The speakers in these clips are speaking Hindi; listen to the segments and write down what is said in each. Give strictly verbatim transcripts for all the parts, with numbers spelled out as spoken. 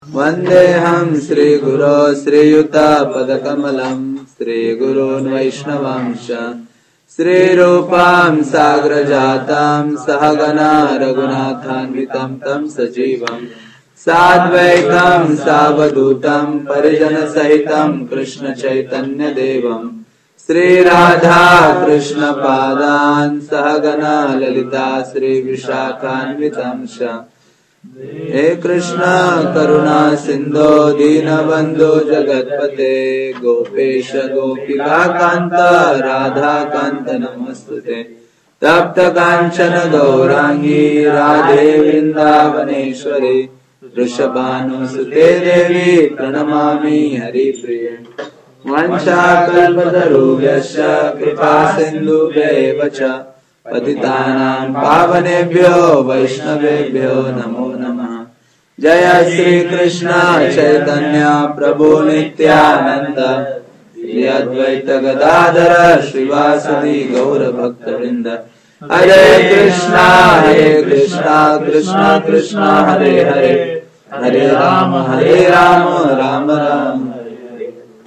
वन्देऽहं श्रीगुरो श्रीयुतापदकमलं श्रीगुरून् वैष्णवांश श्रीरूपां साग्रजातां सहगना रघुनाथान्वितं तं सजीवं साद्वैतं सावधूतं परिजनसहितं कृष्णचैतन्यदेवं श्रीराधा कृष्णपादान् सहगना ललिता श्रीविशाखान्वितं च हे कृष्ण करुणा सिंधो दीनबंधु जगतपते गोपेश गोपिका कांत राधा कांत नमस्तुते तप्त कांचन गौरांगी राधे वृंदावनेश्वरी वृषभानुसुते देवी प्रणमामि हरिप्रिये वंशाकल्पतरुभ्यश्च कृपा सिन्धुभ्यैव च पतितानां पावनेभ्यो वैष्णवेभ्यो नमो नमः। जय श्री कृष्ण चैतन्य प्रभु नित्यानंद श्री अद्वैत गदाधर श्रीवासदि गौर भक्तवृंद। हरे कृष्णा हरे कृष्णा कृष्णा कृष्णा हरे हरे हरे राम हरे राम राम राम हरे हरे।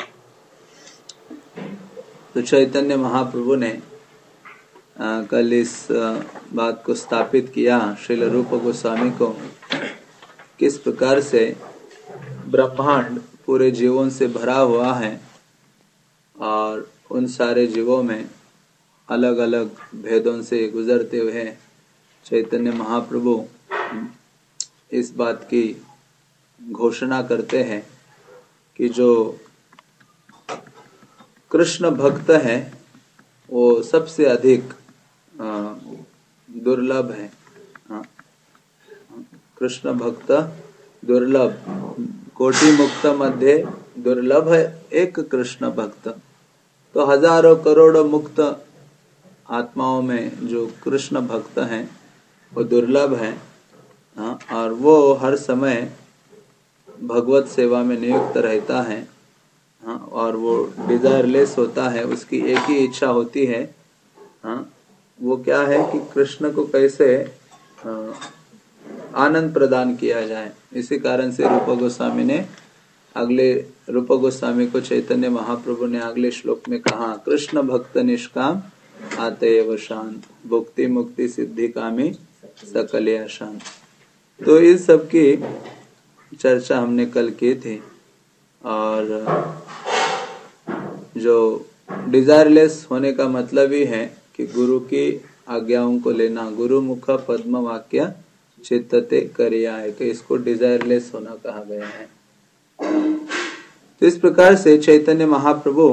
तो चैतन्य महाप्रभु ने आ, कल इस आ, बात को स्थापित किया श्रील रूप गोस्वामी को, किस प्रकार से ब्रह्मांड पूरे जीवों से भरा हुआ है और उन सारे जीवों में अलग अलग भेदों से गुजरते हुए चैतन्य महाप्रभु इस बात की घोषणा करते हैं कि जो कृष्ण भक्त है वो सबसे अधिक दुर्लभ है। कृष्ण भक्त दुर्लभ, कोटि मुक्त मध्य दुर्लभ है एक कृष्ण भक्त। तो हजारों करोड़ों मुक्त आत्माओं में जो कृष्ण भक्त हैं वो दुर्लभ है और वो हर समय भगवत सेवा में नियुक्त रहता है और वो डिजायरलेस होता है। उसकी एक ही इच्छा होती है, वो क्या है कि कृष्ण को कैसे आनंद प्रदान किया जाए। इसी कारण से रूप गोस्वामी ने अगले रूप गोस्वामी को चैतन्य महाप्रभु ने अगले श्लोक में कहा, कृष्ण भक्त निष्काम आतेव शांत भुक्ति मुक्ति सिद्धि कामी सकल शांत। तो इस सब की चर्चा हमने कल की थी और जो डिजायरलेस होने का मतलब ही है कि गुरु की आज्ञाओं को लेना, गुरु मुख पद्म वाक्य चित्तते करिया है, तो इसको डिजायरलेस होना कहा गया है। तो इस प्रकार से चैतन्य महाप्रभु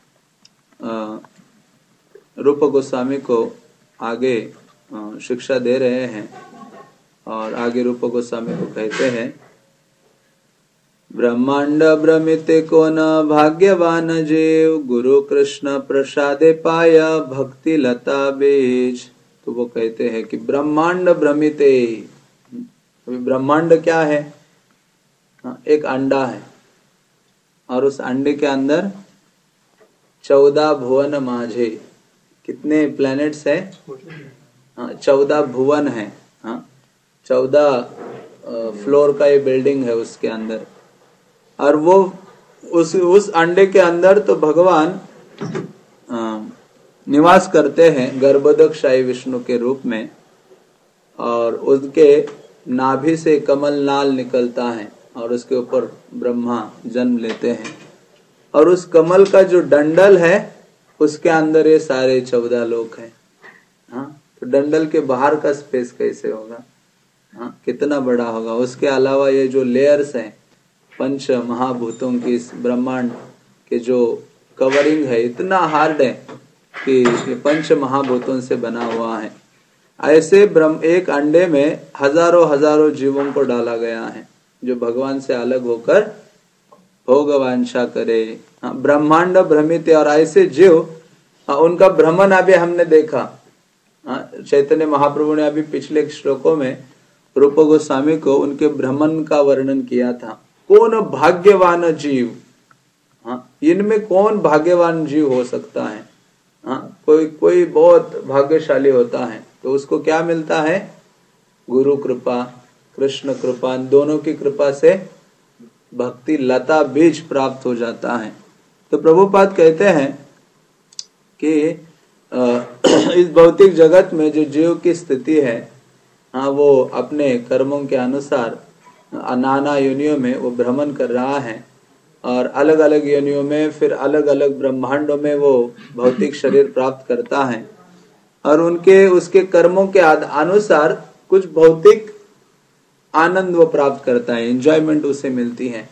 रूप गोस्वामी को आगे शिक्षा दे रहे हैं और आगे रूप गोस्वामी को कहते हैं, ब्रह्मांड भ्रमिते को न भाग्यवान जीव गुरु कृष्ण प्रसादे पाया भक्ति लता बीज। तो वो कहते हैं कि ब्रह्मांड भ्रमिते, ब्रह्मांड क्या है? एक अंडा है और उस अंडे के अंदर चौदह भुवन माझे, कितने प्लैनेट्स है? चौदह भुवन है, चौदह फ्लोर का ये बिल्डिंग है उसके अंदर। और वो उस उस अंडे के अंदर तो भगवान आ, निवास करते हैं गर्भोदकशाही विष्णु के रूप में और उसके नाभि से कमल नाल निकलता है और उसके ऊपर ब्रह्मा जन्म लेते हैं और उस कमल का जो डंडल है उसके अंदर ये सारे चौदह लोक हैं। हाँ, तो डंडल के बाहर का स्पेस कैसे होगा? हाँ, कितना बड़ा होगा। उसके अलावा ये जो लेयर्स हैं पंच महाभूतों की, इस ब्रह्मांड के जो कवरिंग है इतना हार्ड है कि ये पंच महाभूतों से बना हुआ है। ऐसे ब्रह्म एक अंडे में हजारों हजारों जीवों को डाला गया है जो भगवान से अलग होकर भोगवांछा करे। ब्रह्मांड भ्रमित, और ऐसे जीव उनका भ्रमण अभी हमने देखा। चैतन्य महाप्रभु ने अभी पिछले श्लोकों में रूप गोस्वामी को उनके भ्रमण का वर्णन किया था। कौन भाग्यवान जीव, हाँ, इनमें कौन भाग्यवान जीव हो सकता है? हाँ, कोई कोई बहुत भाग्यशाली होता है तो उसको क्या मिलता है? गुरु कृपा, कृष्ण कृपा, दोनों की कृपा से भक्ति लता बीज प्राप्त हो जाता है। तो प्रभुपाद कहते हैं कि इस भौतिक जगत में जो जीव की स्थिति है, हाँ, वो अपने कर्मों के अनुसार नाना योनियों में वो भ्रमण कर रहा है और अलग अलग योनियों में फिर अलग अलग ब्रह्मांडों में वो भौतिक शरीर प्राप्त करता है और उनके उसके कर्मों के अनुसार कुछ भौतिक आनंद वो प्राप्त करता है, एंजॉयमेंट उसे मिलती है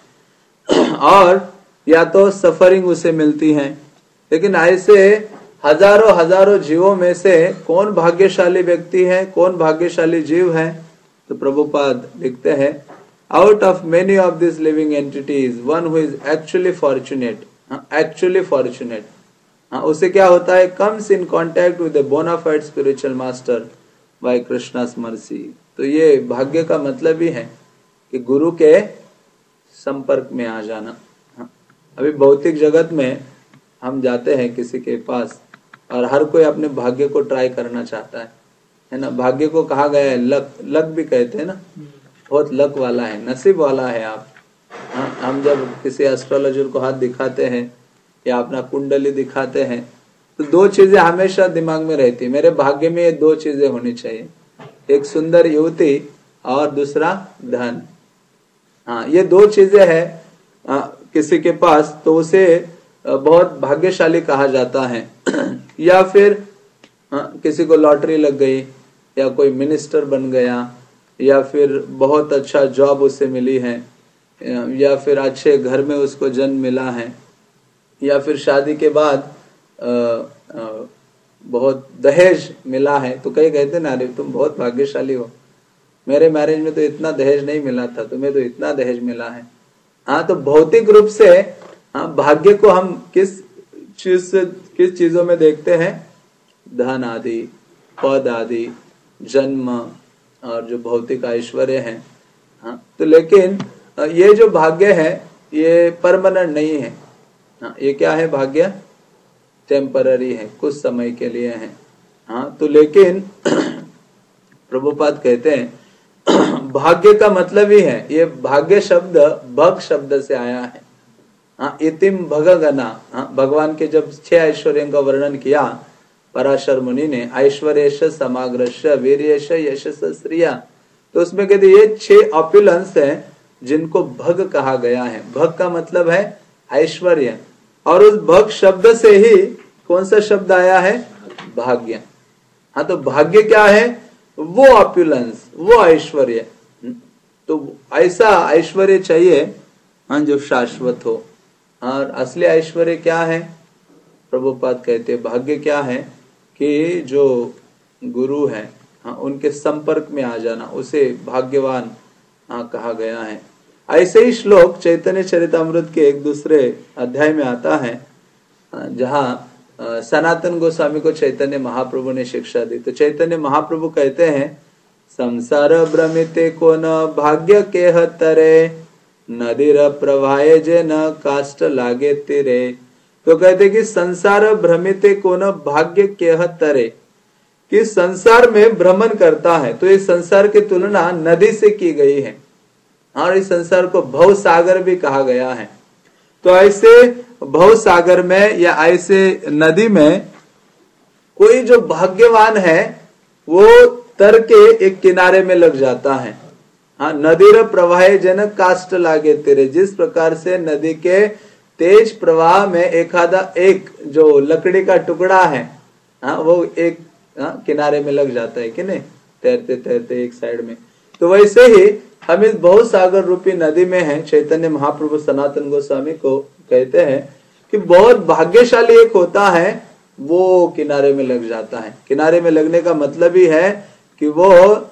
और या तो सफरिंग उसे मिलती है। लेकिन ऐसे हजारों हजारों जीवों में से कौन भाग्यशाली व्यक्ति है, कौन भाग्यशाली जीव है? तो प्रभुपाद लिखते हैं, out of many of this living entities one who is actually fortunate, actually fortunate, उसे क्या होता है? Comes in contact with the bona fide spiritual master by Krishna's mercy. तो ये भाग्य का मतलब ही है कि गुरु के संपर्क में आ जाना। अभी भौतिक जगत में हम जाते हैं किसी के पास और हर कोई अपने भाग्य को ट्राई करना चाहता है, है ना। भाग्य को कहा गया है लक, लक भी कहते हैं ना, बहुत लक वाला है, नसीब वाला है आप। हाँ, हम जब किसी एस्ट्रोलॉजर को हाथ दिखाते हैं या अपना कुंडली दिखाते हैं तो दो चीजें हमेशा दिमाग में रहती है, मेरे भाग्य में ये दो चीजें होनी चाहिए, एक सुंदर युवती और दूसरा धन। हाँ, ये दो चीजें हैं किसी के पास तो उसे बहुत भाग्यशाली कहा जाता है। या फिर किसी को लॉटरी लग गई या कोई मिनिस्टर बन गया या फिर बहुत अच्छा जॉब उसे मिली है या फिर अच्छे घर में उसको जन्म मिला है या फिर शादी के बाद आ, आ, बहुत दहेज मिला है। तो कई कहते ना, अरे तुम बहुत भाग्यशाली हो, मेरे मैरिज में तो इतना दहेज नहीं मिला था, तुम्हें तो इतना दहेज मिला है। हाँ, तो भौतिक रूप से हाँ, भाग्य को हम किस चीज से किस चीजों में देखते हैं? धन आदि, पद आदि, जन्म और जो भौतिक ऐश्वर्य है। हाँ, तो लेकिन ये जो भाग्य है ये परमानेंट नहीं है। हाँ, ये क्या है? भाग्य टेम्पररी है, कुछ समय के लिए है। हाँ, तो लेकिन प्रभुपाद कहते हैं भाग्य का मतलब ही है, ये भाग्य शब्द भग शब्द से आया है। हाँ, इतिम भगगना। हाँ, भगवान के जब छह ऐश्वर्यों का वर्णन किया पराशर मुनि ने, ऐश्वर्यश समाग्रश वीर्यश यशस श्रिया, तो उसमें कहते ये छह ऑपुलेंस हैं जिनको भग कहा गया है। भग का मतलब है ऐश्वर्य और उस भग शब्द से ही कौन सा शब्द आया है? भाग्य। हाँ, तो भाग्य क्या है? वो ऑपुलेंस, वो ऐश्वर्य। तो ऐसा ऐश्वर्य चाहिए हाँ जो शाश्वत हो। और असली ऐश्वर्य क्या है? प्रभुपाद कहते भाग्य क्या है कि जो गुरु है हाँ उनके संपर्क में आ जाना, उसे भाग्यवान हाँ कहा गया है। ऐसे ही श्लोक चैतन्य चरितामृत के एक दूसरे अध्याय में आता है जहाँ सनातन गोस्वामी को चैतन्य महाप्रभु ने शिक्षा दी। तो चैतन्य महाप्रभु कहते हैं, संसार भ्रमिते को न भाग्य के हतरे नदीर प्रवाहे जे न काष्ट लागे तेरे। तो कहते कि संसार भ्रमिते को न भाग्य के हतरे, कि संसार में भ्रमण करता है। तो इस संसार की तुलना नदी से की गई है और इस संसार को भव सागर भी कहा गया है। तो ऐसे भव सागर में या ऐसे नदी में कोई जो भाग्यवान है वो तर के एक किनारे में लग जाता है। हाँ, नदीर प्रवाह जन काष्ट लागे तेरे, जिस प्रकार से नदी के तेज प्रवाह में एक आधा एक जो लकड़ी का टुकड़ा है हाँ वो एक हाँ, किनारे में लग जाता है कि नहीं, तैरते तैरते एक साइड में। तो वैसे ही हम इस बहुत सागर रूपी नदी में हैं। चैतन्य महाप्रभु सनातन गोस्वामी को कहते हैं कि बहुत भाग्यशाली एक होता है वो किनारे में लग जाता है। किनारे में लगने का मतलब ही है कि वो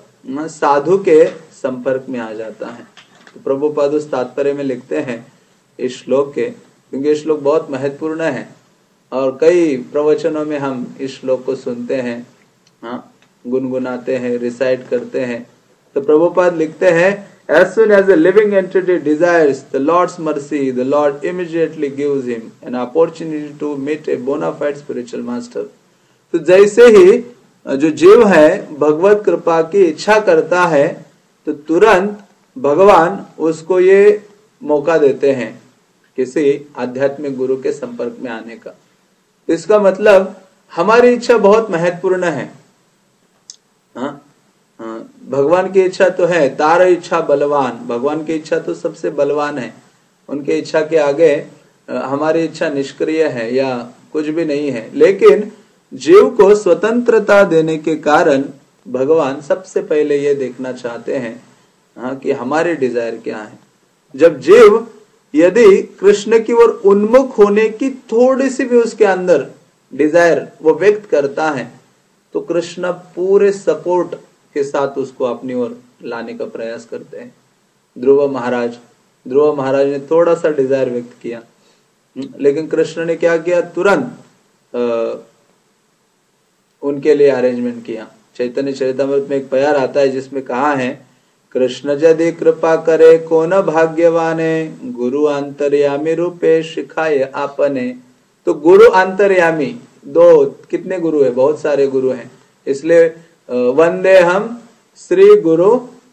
साधु के संपर्क में आ जाता है। तो प्रभुपाद उस तात्पर्य में लिखते हैं इस श्लोक के, क्योंकि ये श्लोक बहुत महत्वपूर्ण है और कई प्रवचनों में हम इस श्लोक को सुनते हैं हाँ, गुनगुनाते हैं, रिसाइट करते हैं। तो प्रभुपाद लिखते हैं, as soon as a living entity desires the Lord's mercy, the Lord immediately gives him an opportunity to meet a bona fide spiritual master. तो जैसे ही जो जीव है भगवत कृपा की इच्छा करता है तो तुरंत भगवान उसको ये मौका देते हैं किसी आध्यात्मिक गुरु के संपर्क में आने का। इसका मतलब हमारी इच्छा बहुत महत्वपूर्ण है। हाँ, भगवान की इच्छा तो है, तार इच्छा बलवान, भगवान की इच्छा तो सबसे बलवान है। उनके इच्छा के आगे हमारी इच्छा निष्क्रिय है या कुछ भी नहीं है। लेकिन जीव को स्वतंत्रता देने के कारण भगवान सबसे पहले ये देखना चाहते हैं हाँ, कि हमारे डिजायर क्या है। जब जीव यदि कृष्ण की ओर उन्मुख होने की थोड़ी सी भी उसके अंदर डिजायर वो व्यक्त करता है तो कृष्ण पूरे सपोर्ट के साथ उसको अपनी ओर लाने का प्रयास करते हैं। ध्रुव महाराज ध्रुव महाराज ने थोड़ा सा डिजायर व्यक्त किया, लेकिन कृष्ण ने क्या किया, तुरंत आ, उनके लिए अरेंजमेंट किया। चैतन्य चरितमृत में एक प्यार आता है जिसमें कहा है, कृष्ण यदि कृपा करे को न भाग्यवाने, गुरु अंतर्यामी रूपे शिखाए आपने। तो गुरु अंतर्यामी, दो कितने गुरु है, बहुत सारे गुरु हैं, इसलिए वंदे हम श्री गुरु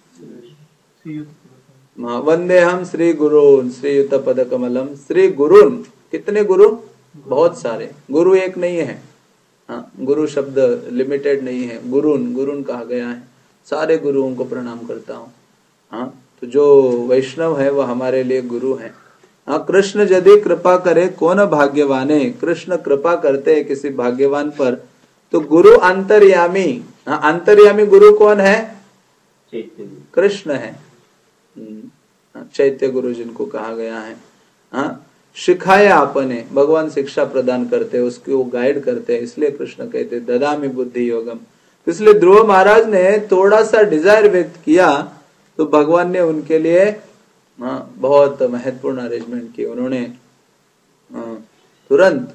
वंदे हम श्री गुरुन श्रीयुत पद कमलम। श्री गुरुन, कितने गुरु, बहुत सारे गुरु, एक नहीं है। हाँ, गुरु शब्द लिमिटेड नहीं है, गुरुन गुरुन कहा गया है। सारे गुरुओं को प्रणाम करता हूँ। हाँ, तो जो वैष्णव है वह हमारे लिए गुरु है। हाँ, कृष्ण यदि कृपा करे कौन भाग्यवाने, कृष्ण कृपा करते हैं किसी भाग्यवान पर तो गुरु अंतर्यामी। हाँ, अंतर्यामी गुरु कौन है, कृष्ण है, चैत्य गुरु जिनको कहा गया है। हाँ, शिखाया आपने, भगवान शिक्षा प्रदान करते हैं, उसकी वो गाइड करते हैं, इसलिए कृष्ण कहते ददामि बुद्धि योगम। इसलिए ध्रुव महाराज ने थोड़ा सा डिजायर व्यक्त किया तो भगवान ने उनके लिए हाँ, बहुत महत्वपूर्ण अरेंजमेंट की। उन्होंने तुरंत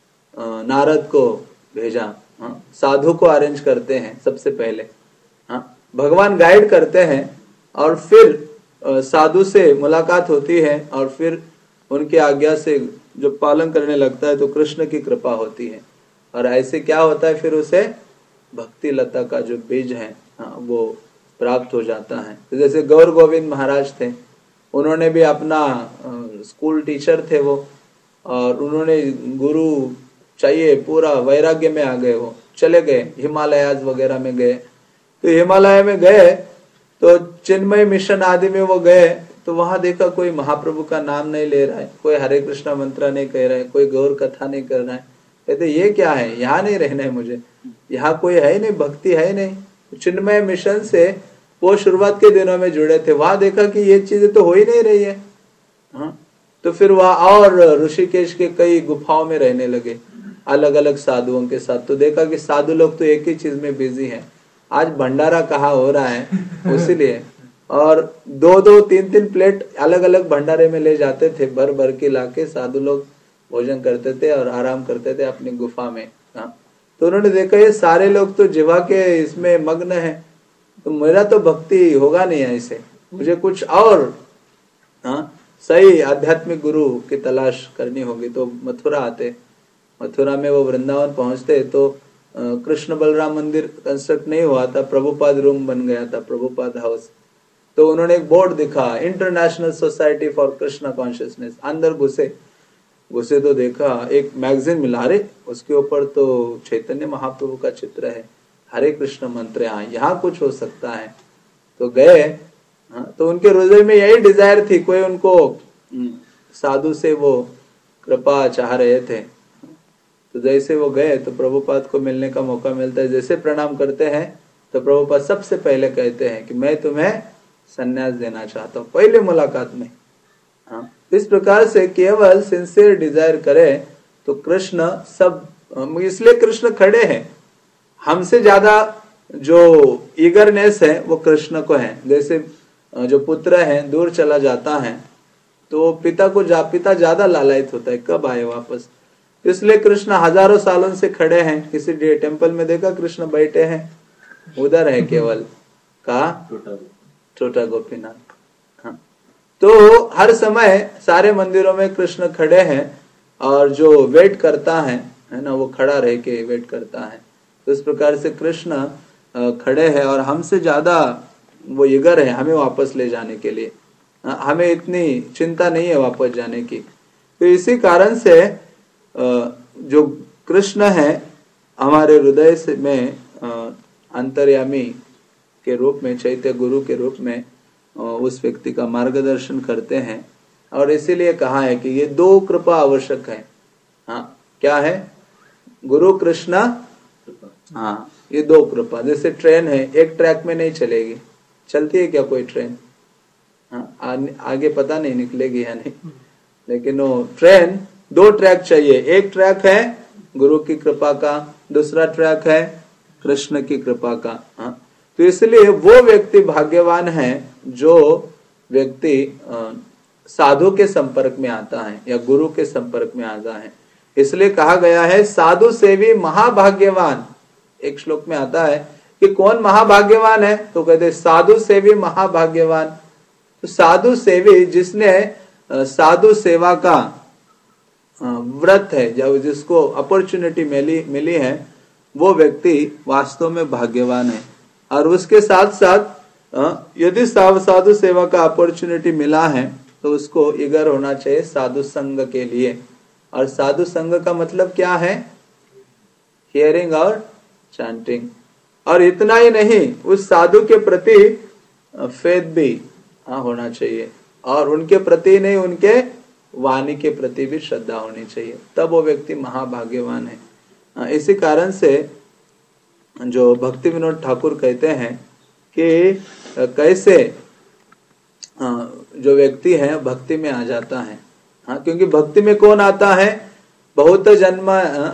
नारद को भेजा। हाँ, साधु को अरेंज करते हैं सबसे पहले। हाँ, भगवान गाइड करते हैं और फिर साधु से मुलाकात होती है और फिर उनके आज्ञा से जो पालन करने लगता है तो कृष्ण की कृपा होती है। और ऐसे क्या होता है, फिर उसे भक्ति लता का जो बीज है हाँ, वो प्राप्त हो जाता है। तो जैसे गौर गोविंद महाराज थे, उन्होंने भी अपना स्कूल टीचर थे वो, और उन्होंने गुरु चाहिए, पूरा वैराग्य में आ गए, वो चले गए हिमालयाज वगैरह में गए। तो हिमालय में गए तो चिन्मय मिशन आदि में वो गए तो वहां देखा कोई महाप्रभु का नाम नहीं ले रहा है, कोई हरे कृष्णा मंत्र नहीं कह रहा है, कोई गौर कथा नहीं कर रहा है। कहते ये क्या है, यहाँ नहीं रहना है मुझे, यहाँ कोई है ही नहीं, भक्ति है ही नहीं। चिन्मय मिशन से वो शुरुआत के दिनों में जुड़े थे, वहां देखा कि ये चीजें तो हो ही नहीं रही है। हाँ, तो फिर वहां और ऋषिकेश के कई गुफाओं में रहने लगे अलग अलग साधुओं के साथ। तो देखा कि साधु लोग तो एक ही चीज में बिजी है, आज भंडारा कहाँ हो रहा है उसीलिए, और दो दो तीन तीन प्लेट अलग अलग भंडारे में ले जाते थे, भर भर के लाके साधु लोग भोजन करते थे और आराम करते थे अपनी गुफा में। हाँ, तो उन्होंने देखा ये सारे लोग तो जीवा के इसमें मग्न है, तो मेरा तो भक्ति होगा नहीं ऐसे, मुझे कुछ और हाँ सही आध्यात्मिक गुरु की तलाश करनी होगी। तो मथुरा आते, मथुरा में वो वृंदावन पहुंचते तो कृष्ण बलराम मंदिर कंस्ट्रक्ट नहीं हुआ था, प्रभुपाद रूम बन गया था, प्रभुपाद हाउस। तो उन्होंने एक बोर्ड दिखा, international society for Krishna consciousness. अंदर घुसे घुसे तो देखा एक मैगजीन मिला, अरे उसके ऊपर तो चैतन्य महाप्रभु का चित्र है, हरे कृष्ण मंत्र, यहाँ यहाँ कुछ हो सकता है। तो गए, हाँ, तो उनके हृदय में यही डिजायर थी, कोई उनको साधु से वो कृपा चाह रहे थे। तो जैसे वो गए तो प्रभुपाद को मिलने का मौका मिलता है, जैसे प्रणाम करते हैं तो प्रभुपाद सबसे पहले कहते हैं कि मैं तुम्हें संन्यास देना चाहता हूँ, पहले मुलाकात में। हाँ, इस प्रकार से केवल सिंसियर डिजायर करे तो कृष्ण सब, इसलिए कृष्ण खड़े हैं। हमसे ज्यादा जो ईगरनेस है वो कृष्ण को है। जैसे जो पुत्र है दूर चला जाता है तो पिता को जा पिता ज्यादा लालायित होता है, कब आए वापस। इसलिए कृष्ण हजारों सालों से खड़े हैं। किसी टेम्पल में देखा कृष्ण बैठे हैं, उधर है केवल कहा छोटा गोपीनाथ। हाँ, तो हर समय सारे मंदिरों में कृष्ण खड़े हैं और जो वेट करता है है ना, वो खड़ा रह के वेट करता है। तो इस प्रकार से कृष्ण खड़े हैं और हमसे ज्यादा वो ईगर है हमें वापस ले जाने के लिए। हमें इतनी चिंता नहीं है वापस जाने की। तो इसी कारण से जो कृष्ण है हमारे हृदय से में अंतर्यामी के रूप में, चैत्य गुरु के रूप में उस व्यक्ति का मार्गदर्शन करते हैं। और इसीलिए कहा है कि ये दो कृपा आवश्यक है। हाँ, क्या है? गुरु कृष्णा, हाँ, ये दो कृपा। जैसे ट्रेन है, एक ट्रैक में नहीं चलेगी, चलती है क्या कोई ट्रेन? हाँ, आ, आगे पता नहीं निकलेगी या नहीं, लेकिन वो ट्रेन दो ट्रैक चाहिए। एक ट्रैक है गुरु की कृपा का, दूसरा ट्रैक है कृष्ण की कृपा का। हाँ, तो इसलिए वो व्यक्ति भाग्यवान है जो व्यक्ति साधु के संपर्क में आता है या गुरु के संपर्क में आता है। इसलिए कहा गया है साधु सेवी महाभाग्यवान। एक श्लोक में आता है कि कौन महाभाग्यवान है, तो कहते साधु सेवी महाभाग्यवान। तो साधु सेवी जिसने साधु सेवा का व्रत है, जब जिसको अपॉर्चुनिटी मिली मिली है, वो व्यक्ति वास्तव में भाग्यवान है। और उसके साथ साथ यदि साधु सेवा का अपॉर्चुनिटी मिला है तो उसको ईगर होना चाहिए साधु संग के लिए। और साधु संग का मतलब क्या है? हियरिंग और चैंटिंग। और इतना ही नहीं, उस साधु के प्रति फेथ भी हाँ होना चाहिए, और उनके प्रति नहीं, उनके वाणी के प्रति भी श्रद्धा होनी चाहिए, तब वो व्यक्ति महाभाग्यवान है। इसी कारण से जो भक्ति विनोद ठाकुर कहते हैं कि कैसे जो व्यक्ति है भक्ति में आ जाता है। हाँ, क्योंकि भक्ति में कौन आता है? बहुत जन्म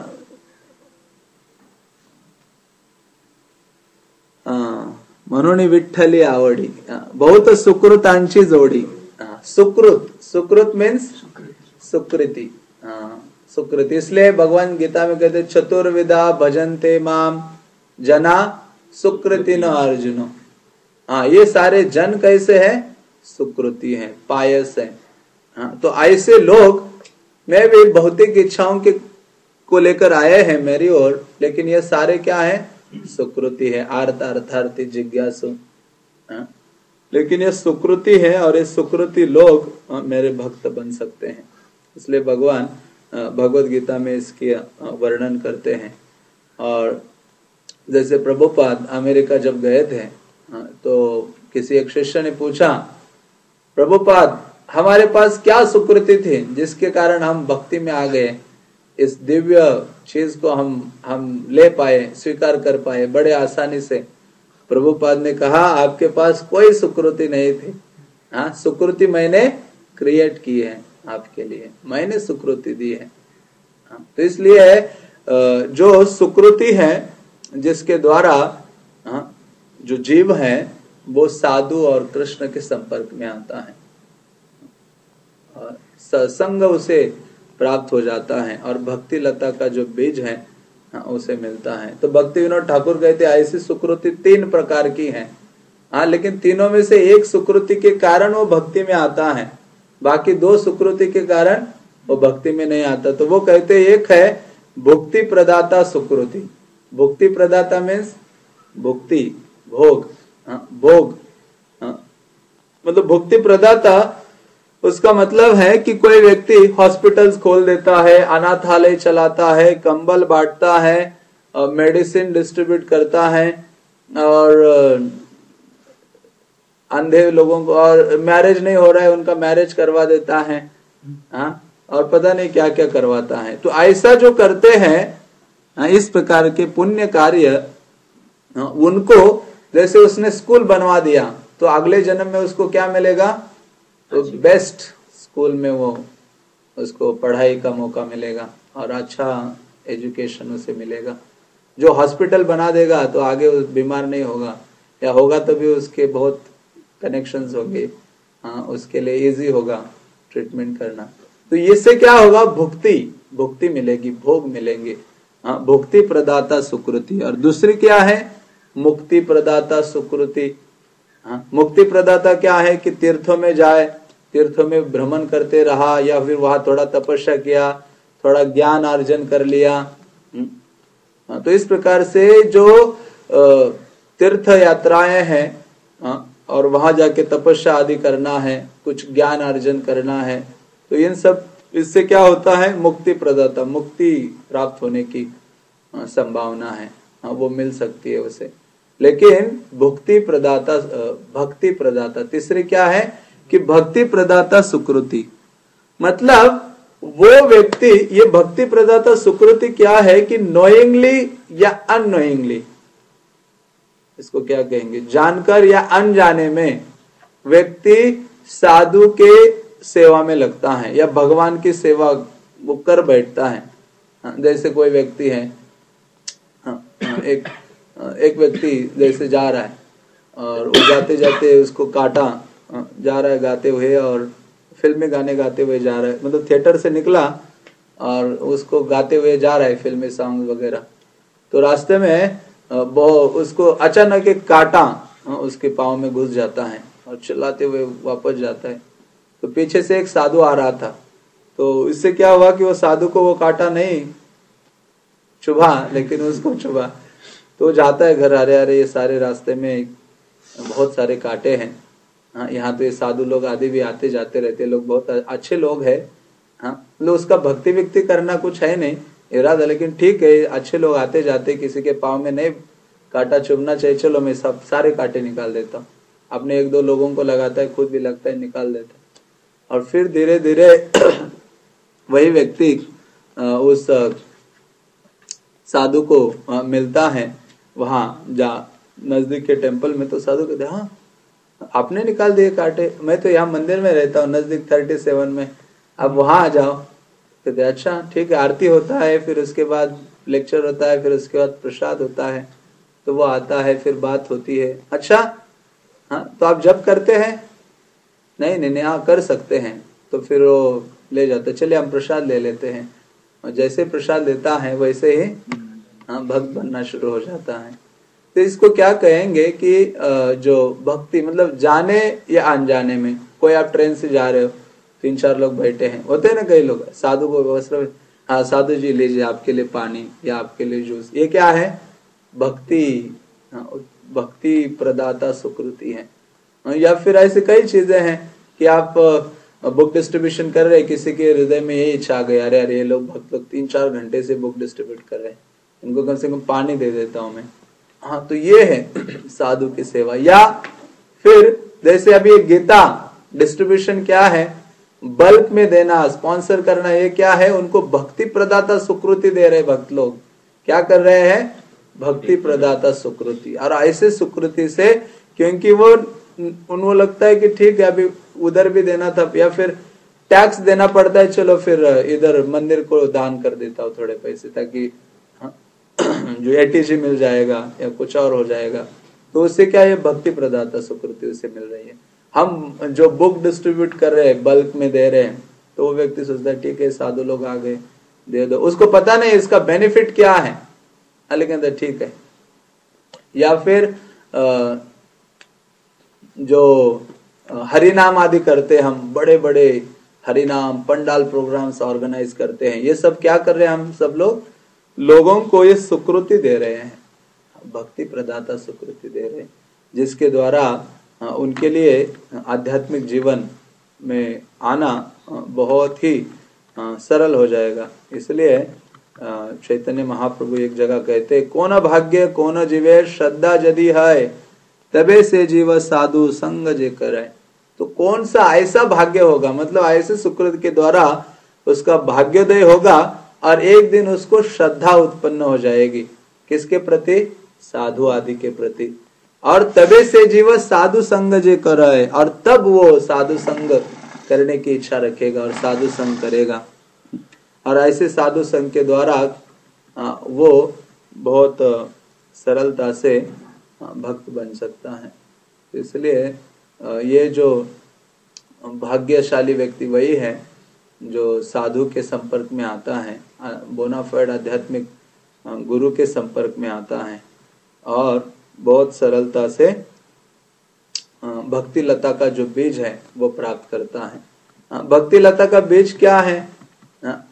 म्हणून विठ्ठली आवडी, बहुत सुकृतांची जोडी। सुकृत, सुकृत मीन्स सुकृति, सुकृति। इसलिए भगवान गीता में कहते चतुर्विधा भजन्ते माम जना सुकृति न अर्जुनो। हाँ, ये सारे जन कैसे है? सुकृति है, पायस है। हाँ, तो ऐसे लोग मैं भी भौतिक इच्छाओं के को लेकर आए हैं मेरी ओर, लेकिन ये सारे क्या है? सुकृति है, आर्थ अर्थार्थी जिज्ञासु। हाँ, लेकिन ये सुकृति है, और ये सुकृति लोग मेरे भक्त बन सकते हैं। इसलिए भगवान भगवत गीता में इसकी वर्णन करते हैं। और जैसे प्रभुपाद अमेरिका जब गए थे तो किसी एक शिष्य ने पूछा, प्रभुपाद हमारे पास क्या सुकृति थी जिसके कारण हम भक्ति में आ गए, इस दिव्य चीज को हम हम ले पाए, स्वीकार कर पाए बड़े आसानी से। प्रभुपाद ने कहा आपके पास कोई सुकृति नहीं थी। हाँ, सुकृति मैंने क्रिएट की है आपके लिए, मैंने सुकृति दी है। हाँ, तो इसलिए जो सुकृति है जिसके द्वारा हाँ, जो जीव है वो साधु और कृष्ण के संपर्क में आता है, और सत्संग उसे प्राप्त हो जाता है, और भक्ति लता का जो बीज है हाँ, उसे मिलता है। तो भक्ति विनोद ठाकुर कहते हैं ऐसी सुकृति तीन प्रकार की है। हाँ, लेकिन तीनों में से एक सुकृति के कारण वो भक्ति में आता है, बाकी दो सुकृति के कारण वो भक्ति में नहीं आता। तो वो कहते एक है भुक्ति प्रदाता सुकृति। भुक्ति प्रदाता मीन्स भुक्ति, भोग, हाँ, भोग, हाँ, मतलब भुक्ति प्रदाता उसका मतलब है कि कोई व्यक्ति हॉस्पिटल्स खोल देता है, अनाथालय चलाता है, कंबल बांटता है, मेडिसिन डिस्ट्रीब्यूट करता है, और अंधे लोगों को, और मैरिज नहीं हो रहा है उनका मैरिज करवा देता है, हाँ, और पता नहीं क्या क्या करवाता है। तो ऐसा जो करते हैं इस प्रकार के पुण्य कार्य, उनको जैसे उसने स्कूल बनवा दिया तो अगले जन्म में उसको क्या मिलेगा? तो बेस्ट स्कूल में वो उसको पढ़ाई का मौका मिलेगा और अच्छा एजुकेशन उसे मिलेगा। जो हॉस्पिटल बना देगा तो आगे उस बीमार नहीं होगा, या होगा तो भी उसके बहुत कनेक्शंस होंगे, हाँ, उसके लिए इजी होगा ट्रीटमेंट करना। तो इससे क्या होगा? भुक्ति भुक्ति मिलेगी, भोग मिलेंगे। हाँ, भुक्ति प्रदाता सुकृति। और दूसरी क्या है? मुक्ति प्रदाता सुकृति। हाँ, मुक्ति प्रदाता क्या है कि तीर्थों में जाए, तीर्थों में भ्रमण करते रहा, या फिर वहां थोड़ा तपस्या किया, थोड़ा ज्ञान अर्जन कर लिया। हाँ, तो इस प्रकार से जो तीर्थ यात्राएं हैं और वहां जाके तपस्या आदि करना है, कुछ ज्ञान अर्जन करना है, तो इन सब इससे क्या होता है, मुक्ति प्रदाता, मुक्ति प्राप्त होने की संभावना है, हाँ वो मिल सकती है उसे। लेकिन भक्ति प्रदाता, भक्ति प्रदाता, तीसरी क्या है कि भक्ति प्रदाता सुकृति, मतलब वो व्यक्ति, ये भक्ति प्रदाता सुकृति क्या है कि नोइंगली या अननोइंगली, इसको क्या कहेंगे, जानकर या अनजाने में व्यक्ति साधु के सेवा में लगता है या भगवान की सेवा वो कर बैठता है। जैसे कोई व्यक्ति है, एक एक व्यक्ति जैसे जा रहा है और वो जाते जाते उसको काटा, जा रहा है गाते हुए और फिल्मी गाने गाते हुए जा रहा है, मतलब थिएटर से निकला और उसको गाते हुए जा रहा है फिल्मी सॉन्ग वगैरह, तो रास्ते में वो उसको अचानक एक कांटा उसके पाँव में घुस जाता है और चिल्लाते हुए वापस जाता है। तो पीछे से एक साधु आ रहा था, तो इससे क्या हुआ कि वो साधु को वो कांटा नहीं चुभा लेकिन उसको चुभा, तो जाता है घर, अरे अरे ये सारे रास्ते में बहुत सारे कांटे हैं, हाँ यहाँ तो ये साधु लोग आदि भी आते जाते रहते, लोग बहुत अच्छे लोग हैं, हाँ मतलब उसका भक्ति विक्ति करना कुछ है नहीं इरादा, लेकिन ठीक है अच्छे लोग आते जाते, किसी के पाँव में नहीं कांटा चुभना चाहिए, चलो मैं सब सारे कांटे निकाल देता हूँ। अपने एक दो लोगों को लगाता है, खुद भी लगता है, निकाल देता है। और फिर धीरे धीरे वही व्यक्ति उस साधु को मिलता है वहां जा नजदीक के टेम्पल में, तो साधु कहते हाँ आपने निकाल दिए कांटे, मैं तो यहाँ मंदिर में रहता हूँ नजदीक थर्टी सेवन में, आप वहां आ जाओ। कहते अच्छा ठीक है, आरती होता है, फिर उसके बाद लेक्चर होता है, फिर उसके बाद प्रसाद होता है, तो वो आता है, फिर बात होती है। अच्छा हाँ तो आप जब करते हैं, नहीं नहीं नहीं हाँ कर सकते हैं, तो फिर वो ले जाते, चलिए हम प्रसाद ले लेते हैं, और जैसे प्रसाद देता है वैसे ही हाँ भक्त बनना शुरू हो जाता है। तो इसको क्या कहेंगे कि जो भक्ति मतलब जाने या अनजाने में, कोई आप ट्रेन से जा रहे हो, तीन चार लोग बैठे हैं, होते हैं ना कई लोग, साधु को वस्त्र, हाँ साधु जी लीजिए आपके लिए पानी या आपके लिए जूस, ये क्या है भक्ति, भक्ति प्रदाता सुकृति है। या फिर ऐसे कई चीजें हैं कि आप बुक डिस्ट्रीब्यूशन कर रहे हैं, किसी के हृदय में यही इच्छा आ गई, अरे अरे ये लोग भक्त लोग तीन चार घंटे से बुक डिस्ट्रीब्यूट कर रहे हैं, इनको कम से कम पानी दे देता हूं मैं, हाँ तो ये है साधु की सेवा। या फिर जैसे अभी एक गीता डिस्ट्रीब्यूशन क्या है, बल्क में देना, स्पॉन्सर करना, ये क्या है, उनको भक्ति प्रदाता सुकृति दे रहे भक्त लोग, क्या कर रहे हैं भक्ति प्रदाता सुकृति। और ऐसे सुकृति से, क्योंकि वो उनको लगता है कि ठीक है अभी उधर भी देना था, या फिर टैक्स देना पड़ता है, चलो फिर इधर मंदिर को दान कर देता हूँ थोड़े पैसे, ताकि जो एटीजी मिल जाएगा या कुछ और हो जाएगा, तो उससे क्या है भक्ति प्रदाता सुकृति उसे मिल रही है। हम जो बुक डिस्ट्रीब्यूट कर रहे हैं, बल्क में दे रहे हैं, तो वो व्यक्ति सोचता है ठीक है साधु लोग आ गए दे दो, उसको पता नहीं इसका बेनिफिट क्या है, लेकिन ठीक है। या फिर जो हरिनाम आदि करते हैं, हम बड़े बड़े हरिनाम पंडाल प्रोग्राम्स ऑर्गेनाइज करते हैं, ये सब क्या कर रहे हैं, हम सब लोग लोगों को ये सुकृति दे रहे हैं, भक्ति प्रदाता सुकृति दे रहे हैं, जिसके द्वारा उनके लिए आध्यात्मिक जीवन में आना बहुत ही सरल हो जाएगा। इसलिए चैतन्य महाप्रभु एक जगह कहते, कौन भाग्य कौन जीवे श्रद्धा यदि है, तबे से जीव साधु संग जे करे। तो कौन सा ऐसा भाग्य होगा, मतलब ऐसे सुकृत के द्वारा उसका भाग्योदय होगा और एक दिन उसको श्रद्धा उत्पन्न हो जाएगी, किसके प्रति, साधु आदि के प्रति, और तबे से जीव साधु संग जे करे, और तब वो साधु संग करने की इच्छा रखेगा और साधु संग करेगा। और ऐसे साधु संग के द्वारा वो बहुत सरलता से भक्त बन सकता है। इसलिए ये जो भाग्यशाली व्यक्ति वही है जो साधु के संपर्क में आता है, बोनाफाइड आध्यात्मिक गुरु के संपर्क में आता है और बहुत सरलता से भक्ति लता का जो बीज है वो प्राप्त करता है। भक्ति लता का बीज क्या है,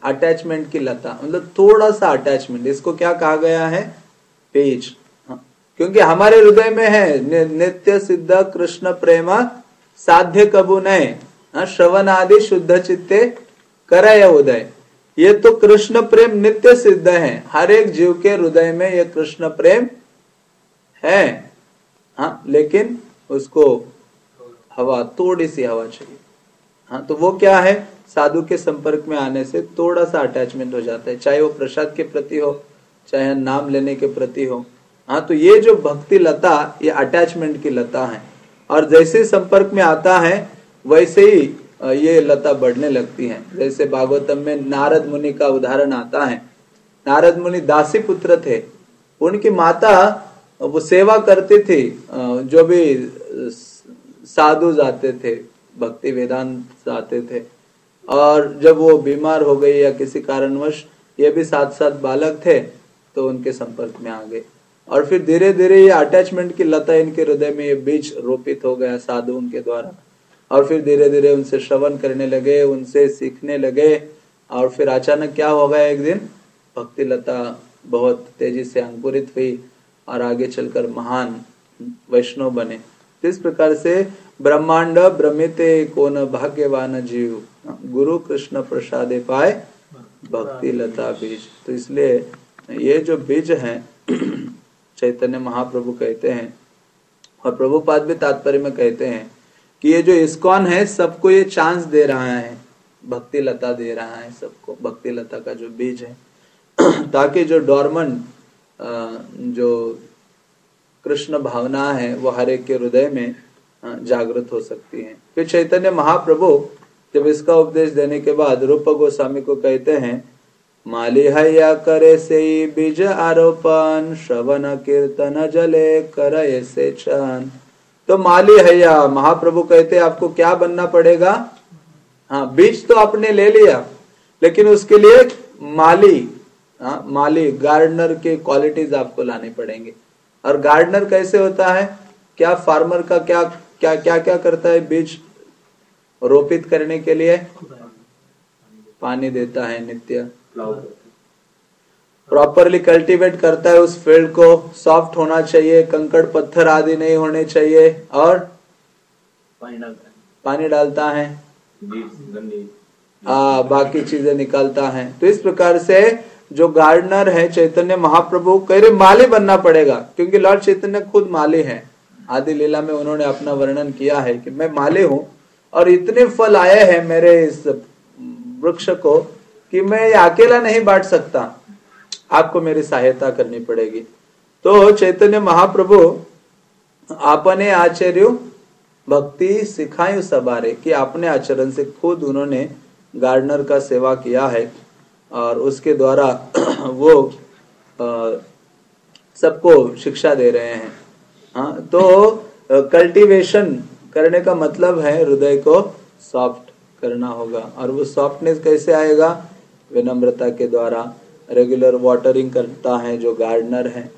अटैचमेंट की लता, मतलब थोड़ा सा अटैचमेंट, इसको क्या कहा गया है, बीज। क्योंकि हमारे हृदय में है नित्य सिद्ध कृष्ण प्रेम साध्य कबू नय श्रवण आदि शुद्ध चित्ते करय उदय। ये तो कृष्ण प्रेम नित्य सिद्ध है, हर एक जीव के हृदय में ये कृष्ण प्रेम है। हाँ, लेकिन उसको हवा, थोड़ी सी हवा चाहिए। हाँ, तो वो क्या है, साधु के संपर्क में आने से थोड़ा सा अटैचमेंट हो जाता है, चाहे वो प्रसाद के प्रति हो, चाहे नाम लेने के प्रति हो। हाँ, तो ये जो भक्ति लता, ये अटैचमेंट की लता है, और जैसे संपर्क में आता है वैसे ही ये लता बढ़ने लगती है। जैसे भागवतम में नारद मुनि का उदाहरण आता है। नारद मुनि दासी पुत्र थे, उनकी माता वो सेवा करती थी, जो भी साधु जाते थे, भक्ति वेदांत जाते थे, और जब वो बीमार हो गई या किसी कारणवश ये भी साथ साथ बालक थे तो उनके संपर्क में आ गए, और फिर धीरे धीरे ये अटैचमेंट की लता इनके हृदय में ये बीज रोपित हो गया साधुओं के द्वारा, और फिर धीरे धीरे उनसे श्रवण करने लगे, उनसे सीखने लगे, और फिर अचानक क्या हो गया, एक दिन भक्ति लता बहुत तेजी से अंकुरित हुई और आगे चलकर महान वैष्णव बने। इस प्रकार से ब्रह्मांड भ्रमिते कौन भाग्यवान जीव, गुरु कृष्ण प्रसादे पाए भक्ति लता बीज। तो इसलिए ये जो बीज है चैतन्य महाप्रभु कहते हैं, और प्रभुपाद भी तात्पर्य में कहते हैं कि ये जो इस्कॉन है सबको ये चांस दे रहा है, भक्ति लता दे रहा है सबको, भक्ति लता का जो बीज है, ताकि जो डॉर्मन जो कृष्ण भावना है वो हर एक के हृदय में जागृत हो सकती है। फिर चैतन्य महाप्रभु जब इसका उपदेश देने के बाद रूप गोस्वामी को कहते हैं, माली हैया करे से बीज आरोपण, श्रवण कीर्तन जले करे से चन। तो माली हैया, महाप्रभु कहते हैं आपको क्या बनना पड़ेगा, हाँ बीज तो आपने ले लिया, लेकिन उसके लिए माली, हाँ माली गार्डनर के क्वालिटीज आपको लाने पड़ेंगे। और गार्डनर कैसे होता है, क्या फार्मर का क्या क्या क्या क्या करता है, बीज रोपित करने के लिए पानी देता है, नित्य प्रॉपरली कल्टीवेट करता है उस फील्ड को, सॉफ्ट होना चाहिए, कंकड़ पत्थर आदि नहीं होने चाहिए, और पानी डालता है, पानी डालता है, आ, बाकी चीजें निकालता है। तो इस प्रकार से जो गार्डनर है चैतन्य महाप्रभु कह रहे माली बनना पड़ेगा, क्योंकि लॉर्ड चैतन्य खुद माली है। आदि लीला में उन्होंने अपना वर्णन किया है कि मैं माली हूं और इतने फल आए हैं मेरे इस वृक्ष को कि मैं ये अकेला नहीं बांट सकता, आपको मेरी सहायता करनी पड़ेगी। तो चैतन्य महाप्रभु आपने आचार्य भक्ति सिखायु सबारे, कि अपने आचरण से खुद उन्होंने गार्डनर का सेवा किया है, और उसके द्वारा वो सबको शिक्षा दे रहे हैं। हाँ, तो कल्टीवेशन करने का मतलब है हृदय को सॉफ्ट करना होगा, और वो सॉफ्टनेस कैसे आएगा, विनम्रता के द्वारा। रेगुलर वाटरिंग करता है जो गार्डनर है।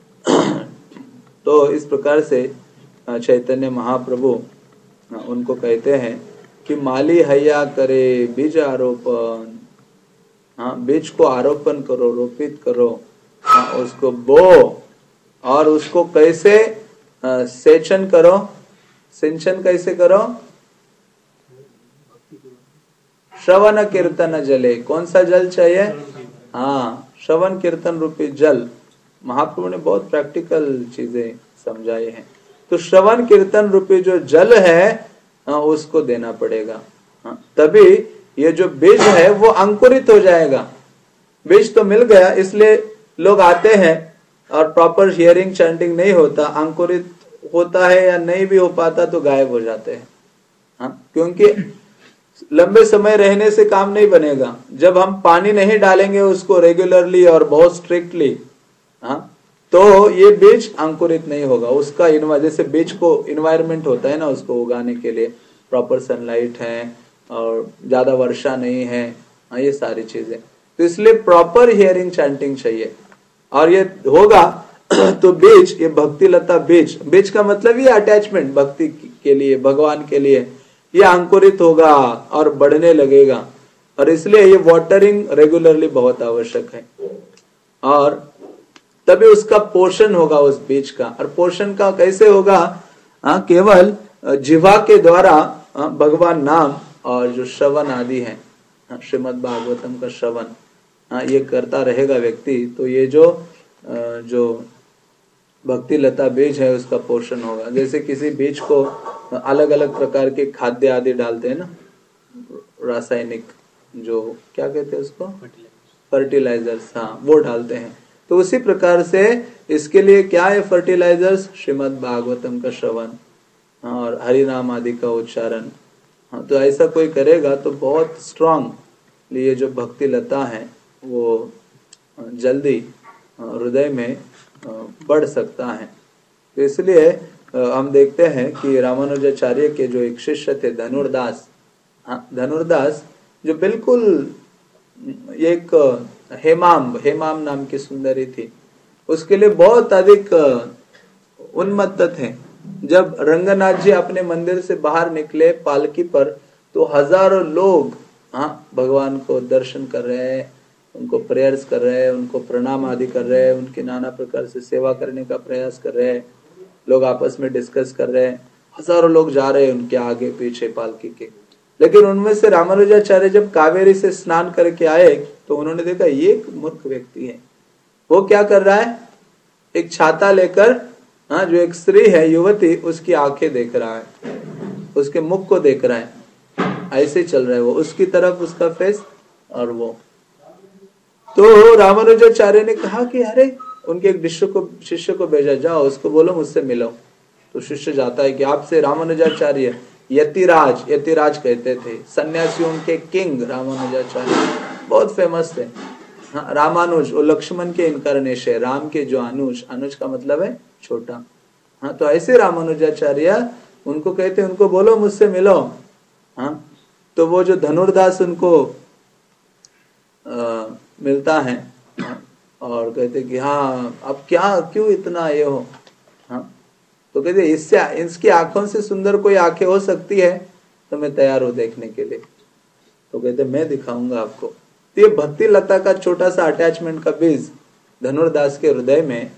तो इस प्रकार से चैतन्य महाप्रभु उनको कहते हैं कि माली हैया करे बीज आरोपण, हाँ बीज को आरोपण करो, रोपित करो, हाँ, उसको बो, और उसको कैसे आ, सेचन करो, सिंचन कैसे करो, श्रवण कीर्तन जले। कौन सा जल चाहिए, हाँ श्रवण कीर्तन रूपी जल। महाप्रभु ने बहुत प्रैक्टिकल चीजें समझाई हैं। तो श्रवण कीर्तन रूपी जो जल है हाँ, उसको देना पड़ेगा, हाँ, तभी ये जो बीज है वो अंकुरित हो जाएगा। बीज तो मिल गया, इसलिए लोग आते हैं और प्रॉपर हियरिंग चैंटिंग नहीं होता, अंकुरित होता है या नहीं भी हो पाता तो गायब हो जाते हैं। हाँ, क्योंकि लंबे समय रहने से काम नहीं बनेगा। जब हम पानी नहीं डालेंगे उसको रेगुलरली और बहुत स्ट्रिक्टली, हाँ, तो ये बीज अंकुरित नहीं होगा। उसका इन्वा जैसे बीज को इन्वायरमेंट होता है ना, उसको उगाने के लिए प्रॉपर सनलाइट है और ज्यादा वर्षा नहीं है, हाँ, ये सारी चीजें। तो इसलिए प्रॉपर हियरिंग चैंटिंग चाहिए, और ये होगा तो बीज, ये भक्ति लता बीज, बीज का मतलब ये अटैचमेंट भक्ति के लिए, भगवान के लिए, ये अंकुरित होगा और बढ़ने लगेगा। और इसलिए ये वाटरिंग रेगुलरली बहुत आवश्यक है। और तभी उसका पोषण होगा उस बीज का। और पोषण का कैसे होगा? आ, केवल जिह्वा के द्वारा आ, भगवान नाम और जो श्रवण आदि है, श्रीमद् भागवतम का श्रवण ये करता रहेगा व्यक्ति, तो ये जो जो भक्ति लता बीज है उसका पोषण होगा। जैसे किसी बीज को अलग अलग प्रकार के खाद्य आदि डालते हैं ना, रासायनिक जो क्या कहते हैं उसको, फर्टिलाइजर्स, हाँ वो डालते हैं। तो उसी प्रकार से इसके लिए क्या है फर्टिलाइजर्स? श्रीमद् भागवतम का श्रवण और हरि नाम आदि का उच्चारण। हाँ, तो ऐसा कोई करेगा तो बहुत स्ट्रांग ये जो भक्ति लता है वो जल्दी हृदय में बढ़ सकता है। तो इसलिए हम देखते हैं कि रामानुजाचार्य के जो एक शिष्य थे धनुर्दास, हाँ धनुर्दास जो बिल्कुल एक हेमाम हेमाम नाम की सुंदरी थी, उसके लिए बहुत अधिक उन्मत्त थे। जब रंगनाथ जी अपने मंदिर से बाहर निकले पालकी पर, तो हजारों लोग हाँ भगवान को दर्शन कर रहे हैं, उनको प्रेयर्स कर रहे हैं, उनको प्रणाम आदि कर रहे हैं, उनकी नाना प्रकार से सेवा करने का प्रयास कर रहे हैं, लोग आपस में डिस्कस कर रहे हैं, हजारों लोग जा रहे हैं उनके आगे पीछे पालकी के। लेकिन उनमें से रामानुजाचार्य जब कावेरी से स्नान करके आए तो उन्होंने देखा ये एक मूर्ख व्यक्ति है, वो क्या कर रहा है, एक छाता लेकर हाँ जो एक स्त्री है युवती उसकी आंखें देख रहा है, उसके मुख को देख रहा है, ऐसे चल रहा है वो, उसकी तरफ उसका फेस और वो। तो रामानुजाचार्य ने कहा कि अरे उनके एक शिष्य को शिष्य को भेजा, जाओ उसको बोलो मुझसे मिलो। तो शिष्य जाता है कि आपसे रामानुजाचार्य, यतिराज यतिराज कहते थे, सन्यासियों के किंग रामानुजाचार्य बहुत फेमस थे। हाँ, रामानुज वो लक्ष्मण के इनकारनेश है, राम के जो अनुज, अनुज का मतलब है छोटा। हाँ, तो ऐसे रामानुजाचार्य उनको कहते हैं, उनको बोलो मुझसे मिलो। हाँ, तो वो जो धनुर्दास उनको आ, मिलता है और कहते कि हाँ अब क्या क्यों इतना ये हो। हाँ, तो कहते इससे इसकी आंखों से सुंदर कोई आंखें हो सकती है तो मैं तैयार हूं देखने के लिए। तो कहते मैं दिखाऊंगा आपको। तो ये भक्ति लता का छोटा सा अटैचमेंट का बीज धनुर्दास के हृदय में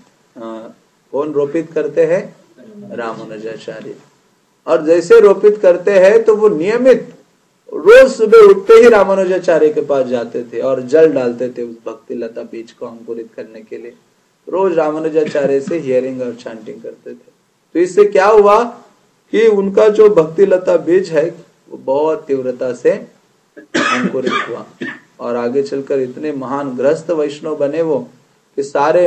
कौन रोपित करते हैं? रामानुजाचार्य। और जैसे रोपित करते हैं तो वो नियमित रोज सुबह उठते ही रामानुजाचार्य के पास जाते थे और जल डालते थे उस भक्ति लता बीज को अंकुरित करने के लिए। रोज रामानुजाचार्य से हियरिंग और चैंटिंग करते थे। तो इससे क्या हुआ कि उनका जो भक्ति लता बीज है वो बहुत तीव्रता से अंकुरित हुआ और आगे चलकर इतने महान गृहस्थ वैष्णव बने वो कि सारे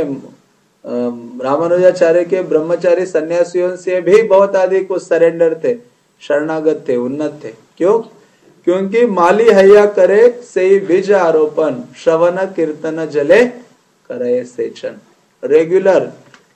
रामानुजाचार्य के ब्रह्मचारी सन्यासियों से भी बहुत अधिक वो सरेंडर थे, शरणागत थे, उन्नत थे। क्यों? क्योंकि माली हैया करे से बीज आरोपण, श्रवण कीर्तन जले करे सेचन। रेगुलर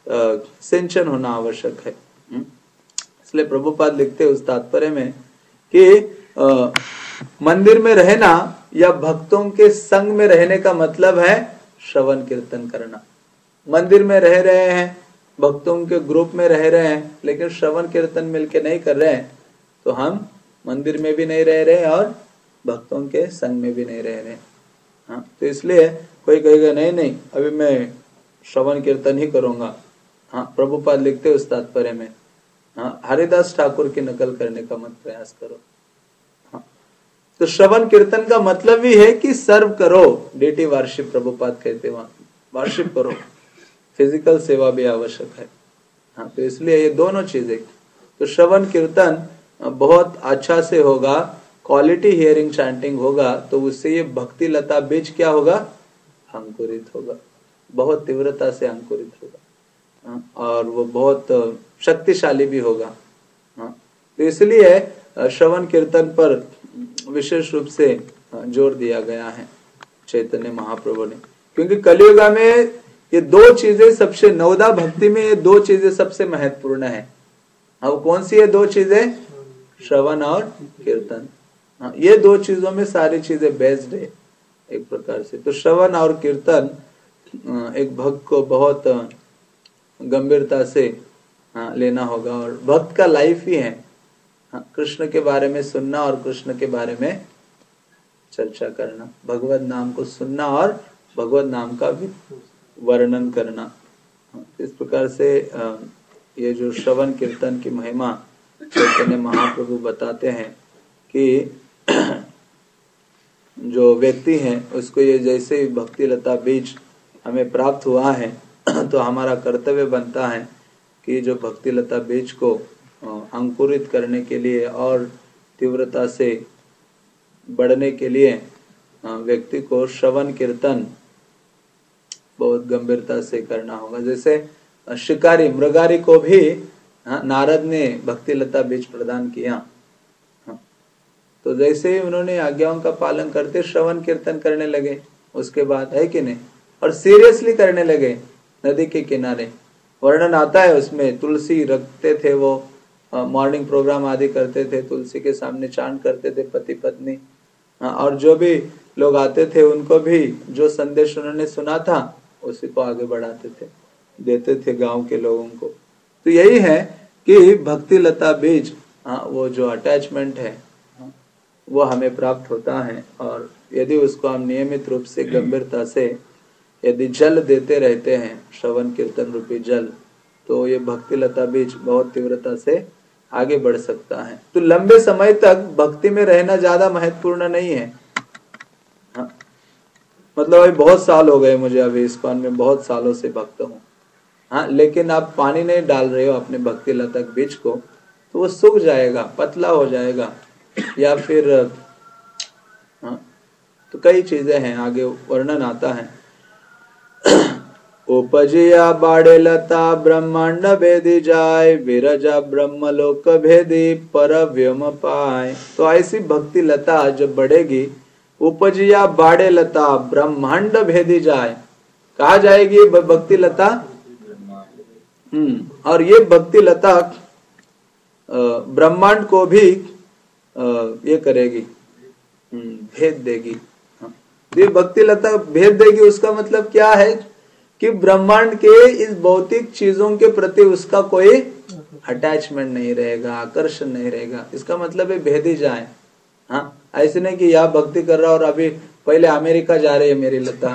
सिंचन होना आवश्यक है। इसलिए प्रभुपाद लिखते उस तात्पर्य में कि आ, मंदिर में रहना या भक्तों के संग में रहने का मतलब है श्रवण कीर्तन करना। मंदिर में रह रहे हैं, भक्तों के ग्रुप में रह रहे हैं, लेकिन श्रवण कीर्तन मिलके नहीं कर रहे हैं तो हम मंदिर में भी नहीं रह रहे और भक्तों के संग में भी नहीं रह रहे। हाँ, तो इसलिए कोई कहेगा नहीं नहीं अभी मैं श्रवण कीर्तन ही करूंगा। हाँ, प्रभुपाद लिखते उस तात्पर्य में, हाँ, हरिदास ठाकुर की नकल करने का मत प्रयास करो। हाँ, तो श्रवण कीर्तन का मतलब ही है कि सर्व करो, डेटी वार्शिप प्रभुपाद कहते वहां वार्शिप करो, फिजिकल सेवा भी आवश्यक है। हाँ, तो इसलिए ये दोनों चीजें, तो श्रवण कीर्तन बहुत अच्छा से होगा, क्वालिटी हियरिंग चैंटिंग होगा, तो उससे ये भक्ति लता बीज क्या होगा? अंकुरित होगा, बहुत तीव्रता से अंकुरित होगा और वो बहुत शक्तिशाली भी होगा। तो इसलिए श्रवण कीर्तन पर विशेष रूप से जोर दिया गया है चैतन्य महाप्रभु ने, क्योंकि कलियुग में ये दो चीजें सबसे, नवदा भक्ति में ये दो चीजें सबसे महत्वपूर्ण है। अब कौन सी है दो चीजें? श्रवण और कीर्तन। हाँ, ये दो चीजों में सारी चीजें बेस्ड है एक प्रकार से। तो श्रवण और कीर्तन एक भक्त को बहुत गंभीरता से हाँ, लेना होगा और भक्त का लाइफ ही है हाँ, कृष्ण के बारे में सुनना और कृष्ण के बारे में चर्चा करना, भगवत नाम को सुनना और भगवत नाम का भी वर्णन करना। इस प्रकार से ये जो श्रवण कीर्तन की महिमा चैतन्य महाप्रभु बताते हैं कि जो व्यक्ति है उसको ये जैसे भक्ति लता बीज हमें प्राप्त हुआ है तो हमारा कर्तव्य बनता है कि जो भक्ति लता बीज को अंकुरित करने के लिए और तीव्रता से बढ़ने के लिए व्यक्ति को श्रवण कीर्तन बहुत गंभीरता से करना होगा। जैसे शिकारी मृगारी को भी नारद ने भक्ति लता बीज प्रदान किया, तो जैसे ही उन्होंने आज्ञाओं का पालन करते श्रवण कीर्तन करने लगे, उसके बाद है कि नहीं, और सीरियसली करने लगे। नदी के किनारे वर्णन आता है उसमें, तुलसी रखते थे वो, मॉर्निंग प्रोग्राम आदि करते थे, तुलसी के सामने चांट करते थे पति पत्नी, और जो भी लोग आते थे उनको भी जो संदेश उन्होंने सुना था उसी को आगे बढ़ाते थे, देते थे गांव के लोगों को। तो यही है कि भक्ति लता बीज वो जो अटैचमेंट है वो हमें प्राप्त होता है, और यदि उसको हम नियमित रूप से गंभीरता से यदि जल देते रहते हैं, श्रवण कीर्तन रूपी जल, तो ये भक्ति लता बीज बहुत तीव्रता से आगे बढ़ सकता है। तो लंबे समय तक भक्ति में रहना ज्यादा महत्वपूर्ण नहीं है। हाँ? मतलब अभी बहुत साल हो गए मुझे, अभी इस्कॉन में बहुत सालों से भक्त हूँ, हाँ, लेकिन आप पानी नहीं डाल रहे हो अपने भक्ति लता बीज को तो वो सूख जाएगा, पतला हो जाएगा, या फिर हाँ, तो कई चीजें हैं, आगे वर्णन आता है। उपजिया बाड़े लता ब्रह्मांड भेदी जाय, विरजा ब्रह्म लोक भेदी पर व्योम पाए। तो ऐसी भक्ति लता जब बढ़ेगी, उपजिया बाड़े लता ब्रह्मांड भेदी जाए, कहा जाएगी भक्ति लता, हम्म और ये भक्ति लता ब्रह्मांड को भी ये करेगी, भेद देगी। ये भक्ति लता भेद देगी, उसका मतलब क्या है कि ब्रह्मांड के इस भौतिक चीजों के प्रति उसका कोई अटैचमेंट नहीं रहेगा, आकर्षण नहीं रहेगा। इसका मतलब है भेदी जाए। हाँ, ऐसे नहीं कि यह भक्ति कर रहा और अभी पहले अमेरिका जा रही है मेरी लता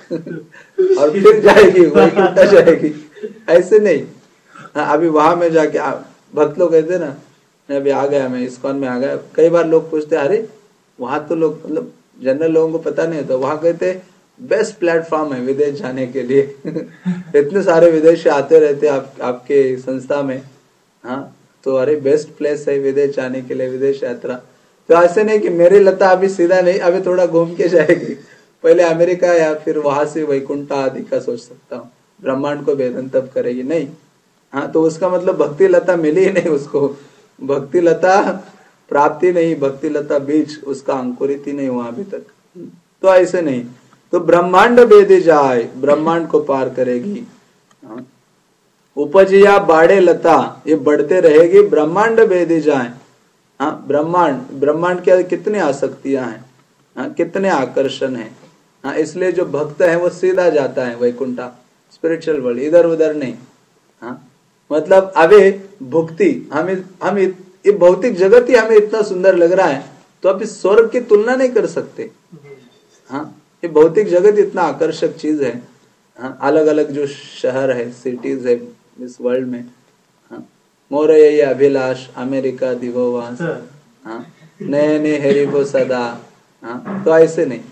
और फिर जाएगी वैकुंठ जाएगी, ऐसे नहीं। हाँ, अभी वहां में जाके भक्त लोग कहते ना, मैं अभी आ गया, मैं इस्कॉन में आ गया। कई बार लोग पूछते अरे वहां तो लोग, मतलब जनरल लोगों को पता नहीं होता, वहां कहते बेस्ट प्लेटफॉर्म है विदेश जाने के लिए इतने सारे विदेशी आते रहते आप, आपके संस्था में। हाँ, तो अरे बेस्ट प्लेस है विदेश जाने के लिए, विदेश यात्रा। तो ऐसे नहीं कि मेरी लता अभी सीधा नहीं, अभी थोड़ा घूम के जाएगी, पहले अमेरिका या फिर वहां से वैकुंठ आदि का सोच सकता हूँ, ब्रह्मांड को भेदन तब करेगी नहीं। हाँ, तो उसका मतलब भक्ति लता मिली ही नहीं उसको, भक्ति लता प्राप्ति नहीं, भक्ति लता बीज उसका अंकुरित ही नहीं हुआ अभी तक। तो ऐसे नहीं, तो ब्रह्मांड भेदी जाए, ब्रह्मांड को पार करेगी। हाँ? उपजिया बाड़े लता, ये बढ़ते रहेगी, ब्रह्मांड भेदी जाए। हाँ, ब्रह्मांड ब्रह्मांड के कितने आसक्तियां हैं, हाँ, कितने आकर्षण हैं। हाँ, इसलिए जो भक्त है वो सीधा जाता है वैकुंठा, स्पिरिचुअल वर्ल्ड, इधर उधर नहीं। हाँ, मतलब अभी भुक्ति हमें हम ये भौतिक जगत ही हमें इतना सुंदर लग रहा है, तो आप इस स्वर्ग की तुलना नहीं कर सकते। हाँ, ये भौतिक जगत इतना आकर्षक चीज है। हाँ, अलग अलग जो शहर है, सिटीज है इस वर्ल्ड में। हाँ, मोर ये अभिलाष अमेरिका दिवोवास, हाँ, नए नए हेरिबो सदा। हाँ, तो ऐसे नहीं,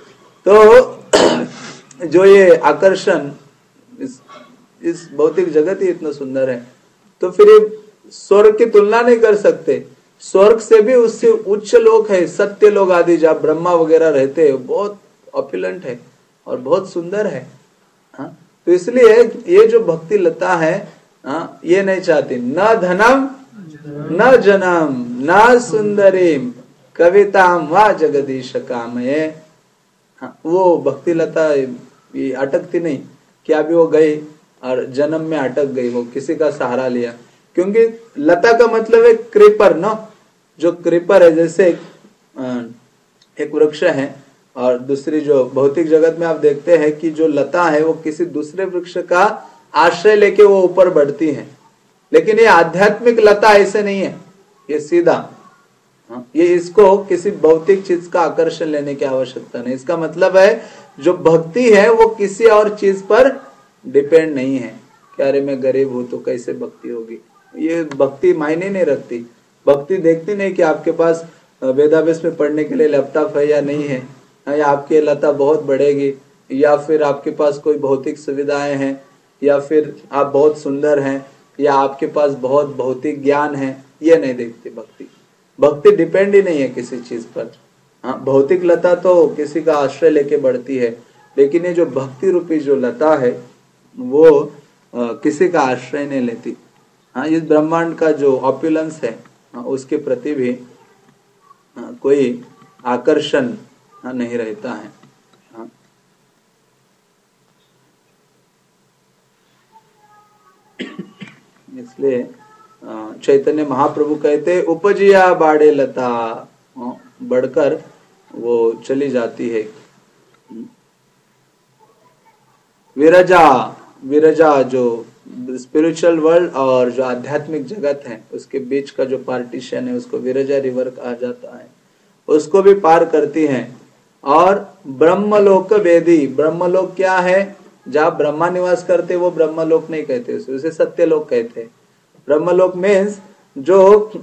तो जो ये आकर्षण इस इस भौतिक जगत ही इतना सुंदर है, तो फिर ये स्वर्ग की तुलना नहीं कर सकते। स्वर्ग से भी उससे उच्च लोक है, सत्य लोग आदि, जहाँ ब्रह्मा वगैरह रहते हैं, बहुत ऑपुलेंट है और बहुत सुंदर है। हाँ, तो इसलिए ये जो भक्ति लता है, हाँ, ये नहीं चाहती न धनम न जनम न सुंदरीम कविताम व जगदीश कामये। हाँ, वो भक्ति लता ये अटकती नहीं कि अभी वो गई और जन्म में अटक गई, वो किसी का सहारा लिया। क्योंकि लता का मतलब है क्रीपर, ना, जो क्रीपर है, जैसे एक वृक्ष है और दूसरी जो भौतिक जगत में आप देखते हैं कि जो लता है वो किसी दूसरे वृक्ष का आश्रय लेके वो ऊपर बढ़ती है। लेकिन ये आध्यात्मिक लता ऐसे नहीं है, ये सीधा, ये इसको किसी भौतिक चीज का आकर्षण लेने की आवश्यकता नहीं। इसका मतलब है जो भक्ति है वो किसी और चीज पर डिपेंड नहीं है। कि अरे मैं गरीब हूं तो कैसे भक्ति होगी। ये भक्ति मायने नहीं रखती। भक्ति देखती नहीं कि आपके पास वेदाभ्यास में पढ़ने के लिए लैपटॉप है या नहीं है, या आपकी लता बहुत बढ़ेगी, या फिर आपके पास कोई भौतिक सुविधाएं हैं, या फिर आप बहुत सुंदर हैं, या आपके पास बहुत भौतिक ज्ञान है। ये नहीं देखती भक्ति। भक्ति डिपेंड ही नहीं है किसी चीज पर। हाँ, भौतिक लता तो किसी का आश्रय लेके बढ़ती है, लेकिन ये जो भक्ति रूपी जो लता है वो आ, किसी का आश्रय नहीं लेती। हाँ, इस ब्रह्मांड का जो ऑप्युलेंस है, हाँ, उसके प्रति भी हाँ, कोई आकर्षण हाँ, नहीं रहता है। हाँ। इसलिए चैतन्य महाप्रभु कहते उपजिया बाड़े लता, बढ़कर वो चली जाती है। विरजा, विरजा जो स्पिरिचुअल वर्ल्ड और जो आध्यात्मिक जगत है उसके बीच का जो पार्टीशन है उसको विरजा रिवर कहा जाता है, उसको भी पार करती हैं। और ब्रह्मलोक वेदी, ब्रह्मलोक क्या है? जहाँ ब्रह्मा निवास करते वो ब्रह्मलोक नहीं कहते, उसे सत्यलोक कहते। ब्रह्मलोक मीन्स जो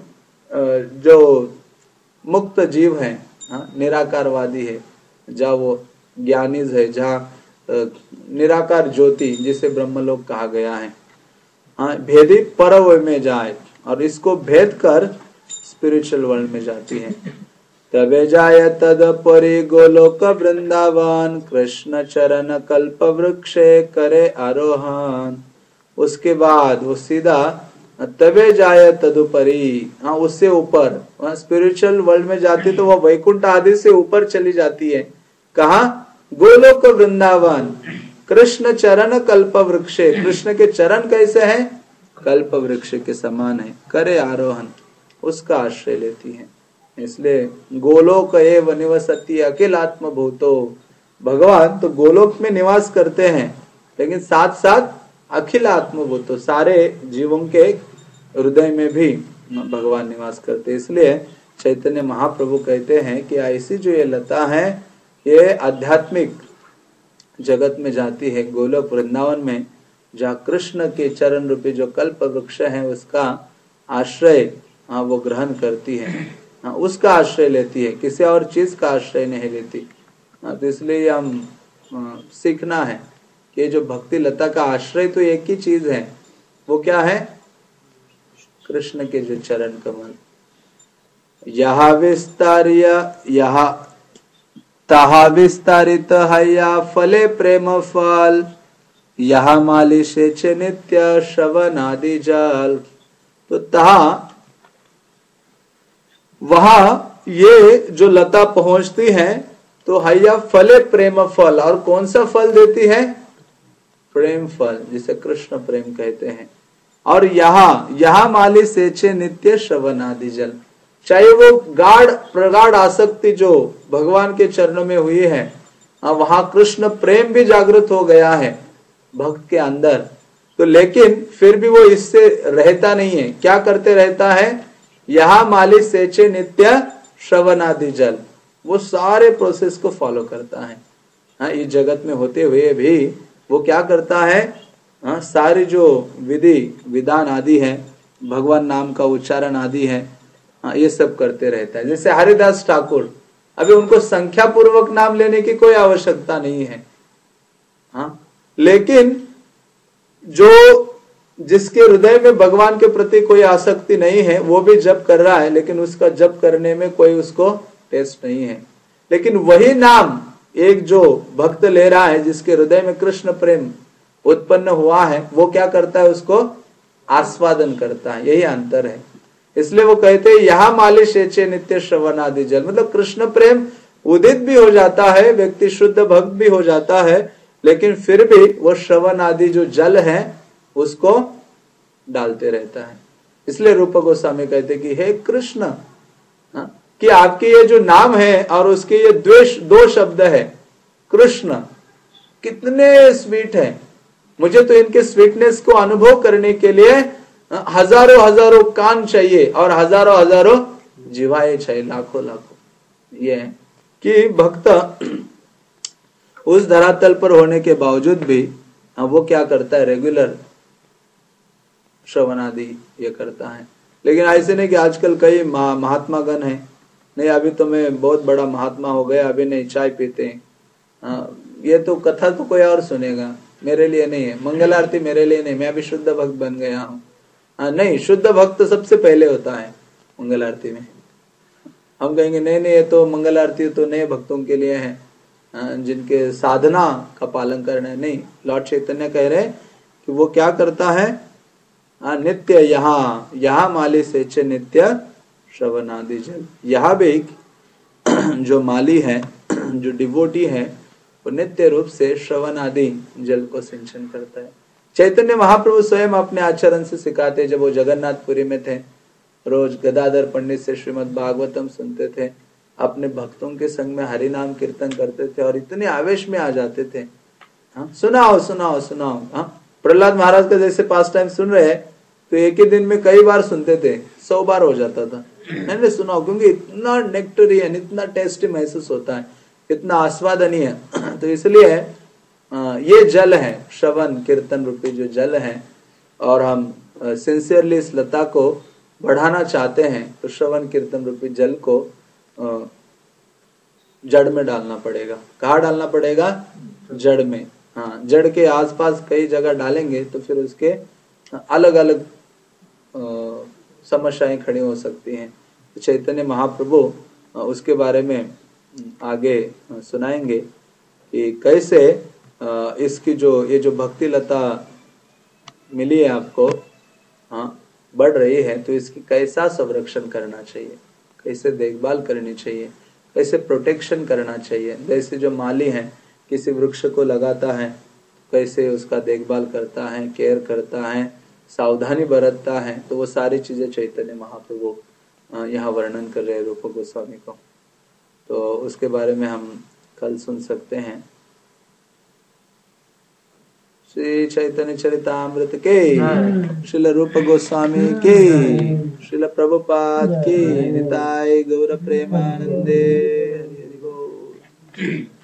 जो मुक्त जीव है, निराकारवादी है, जहाँ वो ज्ञानीज है, जहाँ निराकार ज्योति जिसे ब्रह्मलोक कहा गया है। हाँ, भेदी परव में जाए और इसको भेद कर स्पिरिचुअल वर्ल्ड में जाती है। तबे जाय तद परि गोलोक वृंदावन, कृष्ण चरण कल्प वृक्षे करे आरोहण। उसके बाद वो सीधा तबे जाय तदुपरि, हाँ, उससे ऊपर स्पिरिचुअल वर्ल्ड में जाती तो वह वैकुंठ आदि से ऊपर चली जाती है। कहा? गोलोक वृंदावन, कृष्ण चरण कल्प वृक्षे, कृष्ण के चरण कैसे हैं? कल्प वृक्ष के समान है। करे आरोहण, उसका आश्रय लेती है। इसलिए गोलोक एव निवसति अखिल आत्मभूतो, भगवान तो गोलोक में निवास करते हैं लेकिन साथ साथ अखिल आत्मभूतो, सारे जीवों के हृदय में भी भगवान निवास करते। इसलिए चैतन्य महाप्रभु कहते हैं कि ऐसी जो ये लता है ये आध्यात्मिक जगत में जाती है, गोलोक वृंदावन में, जहाँ कृष्ण के चरण रूपी जो कल्प वृक्ष है उसका आश्रय हाँ वो ग्रहण करती है, हाँ, उसका आश्रय लेती है, किसी और चीज का आश्रय नहीं लेती। हाँ, तो इसलिए हम सीखना है कि जो भक्ति लता का आश्रय तो एक ही चीज है, वो क्या है? कृष्ण के जो चरण कमल। यहाँ विस्तार्य यहाँ तहा विस्तारित हया फले प्रेम फल, यहाँ मालिशे च नित्य श्रवण आदि जल। तो तहा वहां ये जो लता पहुंचती है तो हया फले प्रेम फल, और कौन सा फल देती है? प्रेम फल, जिसे कृष्ण प्रेम कहते हैं। और यहाँ यहाँ माली सेचे नित्य श्रवण आदि जल, चाहे वो गाढ़ प्रगाढ़ आसक्ति जो भगवान के चरणों में हुई है, वहां कृष्ण प्रेम भी जागृत हो गया है भक्त के अंदर, तो लेकिन फिर भी वो इससे रहता नहीं है। क्या करते रहता है? यहाँ माली सेचे नित्य श्रवण आदि जल, वो सारे प्रोसेस को फॉलो करता है। हाँ, इस जगत में होते हुए भी वो क्या करता है? हाँ, सारी जो विधि विधान आदि है, भगवान नाम का उच्चारण आदि है, हाँ, ये सब करते रहता है। जैसे हरिदास ठाकुर, अभी उनको संख्या पूर्वक नाम लेने की कोई आवश्यकता नहीं है, हाँ, लेकिन जो जिसके हृदय में भगवान के प्रति कोई आसक्ति नहीं है वो भी जप कर रहा है, लेकिन उसका जप करने में कोई उसको टेस्ट नहीं है। लेकिन वही नाम एक जो भक्त ले रहा है, जिसके हृदय में कृष्ण प्रेम उत्पन्न हुआ है, वो क्या करता है? उसको आस्वादन करता है। यही अंतर है। इसलिए वो कहते हैं यहाँ मालिश एचे नित्य श्रवण आदि जल, मतलब कृष्ण प्रेम उदित भी हो जाता है, व्यक्ति शुद्ध भक्त भी हो जाता है, लेकिन फिर भी वो श्रवण आदि जो जल है उसको डालते रहता है। इसलिए रूप गोस्वामी कहते कि हे कृष्ण, कि आपके ये जो नाम है और उसके ये द्वेष दो शब्द है, कृष्ण कितने स्वीट है, मुझे तो इनके स्वीटनेस को अनुभव करने के लिए हजारों हजारों कान चाहिए और हजारों हजारों जीवाएं चाहिए, लाखों लाखों। ये है कि भक्त उस धरातल पर होने के बावजूद भी वो क्या करता है? रेगुलर श्रवण आदि ये करता है। लेकिन ऐसे नहीं कि आजकल कई महात्मा गण हैं, नहीं अभी तो मैं बहुत बड़ा महात्मा हो गया, अभी नहीं चाय पीते हैं। हाँ, ये तो कथा तो कोई और सुनेगा, मेरे लिए नहीं है। मंगल आरती मेरे लिए नहीं, मैं अभी शुद्ध भक्त बन गया हूँ। हाँ नहीं, शुद्ध भक्त सबसे पहले होता है मंगल आरती में। हम कहेंगे नहीं नहीं ये तो मंगल आरती तो नए भक्तों के लिए है, जिनके साधना का पालन करना है। नहीं, लॉर्ड चैतन्य कह रहे कि वो क्या करता है, आ, नित्य यहाँ यहाँ माली से च नित्य श्रवण आदि जल। यहाँ भी जो माली है, जो डिवोटी है, वो नित्य रूप से श्रवण आदि जल को सिंचन करता है। चैतन्य महाप्रभु स्वयं अपने आचरण से सिखाते, जब वो जगन्नाथपुरी में थे, रोज गदाधर पंडित से श्रीमद् भागवतम सुनते थे, अपने भक्तों के संग में हरि नाम कीर्तन करते थे और इतने आवेश में आ जाते थे। हाँ, सुनाओ सुनाओ सुनाओ। हाँ, प्रहलाद महाराज का जैसे पास टाइम सुन रहे हैं तो एक ही दिन में कई बार सुनते थे, सौ बार हो जाता था। मैंने सुनाओ, क्योंकि इतना नेक्टरियन, इतना टेस्टी महसूस होता है, इतना आस्वादनीय। तो इसलिए ये जल है, श्रवण कीर्तन रूपी जो जल है, और हम सिंसियरली इस लता को बढ़ाना चाहते हैं तो श्रवण कीर्तन रूपी जल को जड़ में डालना पड़ेगा। कहाँ डालना पड़ेगा? जड़ में। हाँ, जड़ के आसपास कई जगह डालेंगे तो फिर उसके अलग अलग समस्याएं खड़ी हो सकती हैं। तो चैतन्य महाप्रभु उसके बारे में आगे सुनाएंगे कि कैसे इसकी जो ये जो भक्ति लता मिली है आपको, हाँ, बढ़ रही है, तो इसकी कैसा संरक्षण करना चाहिए, कैसे देखभाल करनी चाहिए, कैसे प्रोटेक्शन करना चाहिए। जैसे जो माली है किसी वृक्ष को लगाता है, कैसे उसका देखभाल करता है, केयर करता है, सावधानी बरतता है, तो वो सारी चीजें चैतन्य महाप्रभु यहाँ वर्णन कर रहे हैं रूप गोस्वामी को। तो उसके बारे में हम कल सुन सकते हैं। श्री चैतन्य चरितामृत के, श्रील रूप गोस्वामी के, श्रील प्रभुपाद की, निताय गौर प्रेमानंदे। हरि हरि बोल।